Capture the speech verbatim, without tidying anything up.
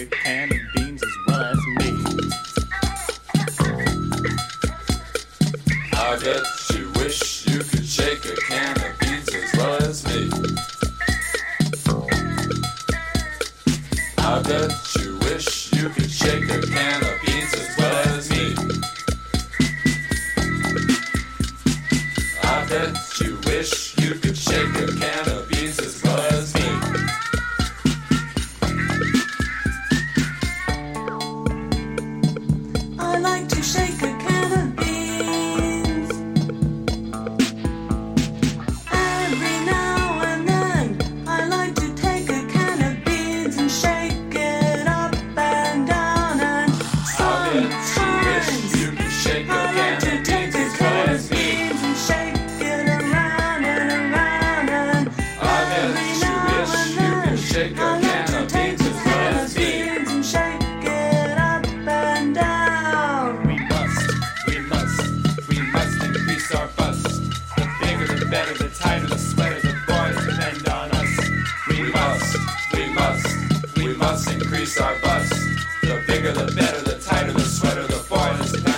can of beans as well as me. I bet you wish you could shake a can of beans as well as me. I bet you wish you could shake a can of beans as well as me. I bet you wish you could shake a can of beans as well as me. I like to shake a can of beans every now and then. I like to take a can of beans and shake it up and down. And sometimes you could shake a I like can to of take beans a as well can as of me. beans and shake it around and around. And I bet every you now wish and you then could shake a I like can to of take beans a as well can as of me. beans and shake it up and down. We must, we must, we must increase our bust. The bigger the better, the tighter the sweater, the boys depend on us. We We must, must, we must, we must increase our bust. The bigger the better, the tighter the sweater, the boys